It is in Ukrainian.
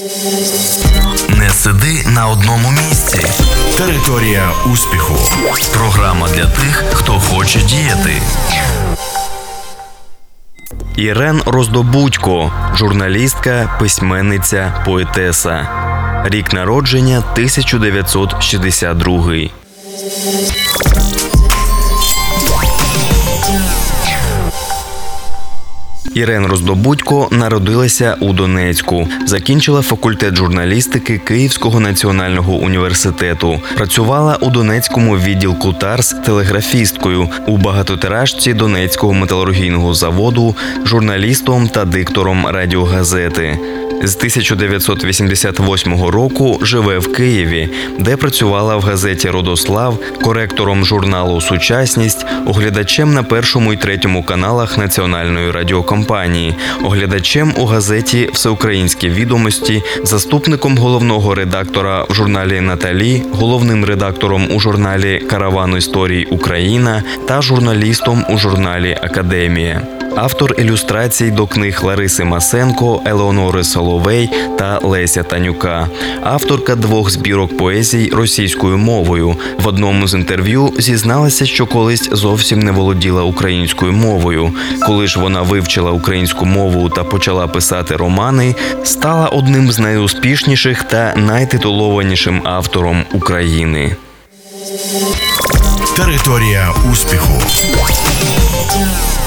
Не сиди на одному місці. Територія успіху. Програма для тих, хто хоче діяти. Ірен Роздобудько – журналістка, письменниця, поетеса. Рік народження – 1962. Ірен Роздобудько народилася у Донецьку. Закінчила факультет журналістики Київського національного університету. Працювала у Донецькому відділку ТАРС телеграфісткою, у багатотиражці Донецького металургійного заводу, журналістом та диктором радіогазети. З 1988 року живе в Києві, де працювала в газеті «Родослав», коректором журналу «Сучасність», оглядачем на Першому і Третьому каналах Національної радіокомпанії, оглядачем у газеті «Всеукраїнські відомості», заступником головного редактора в журналі «Наталі», головним редактором у журналі «Караван історій Україна» та журналістом у журналі «Академія». Автор ілюстрацій до книг Лариси Масенко, Елеонори Соловей та Леся Танюка. Авторка 2 збірок поезій російською мовою. В одному з інтерв'ю зізналася, що колись зовсім не володіла українською мовою. Коли ж вона вивчила українську мову та почала писати романи, стала одним з найуспішніших та найтитулованішим автором України. Територія успіху.